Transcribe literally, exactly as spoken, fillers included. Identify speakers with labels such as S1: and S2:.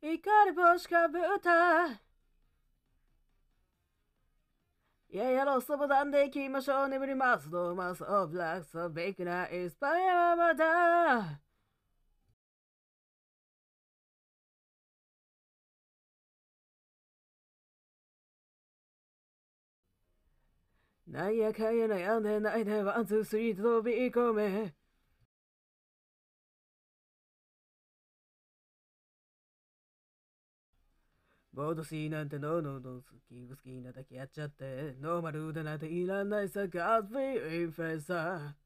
S1: 光星かぶった。いややろう、そばなんで行きましょう。眠ります。どうます。オブラックス、ベイクなイスパイアはまだ。なんやかんや悩んでないで、ワン、ツー、スリーと飛び込め。ボードシーなんてノーノーノー好き好きなだけやっちゃってノーマルでなんていらないさガッツビーインフェンサー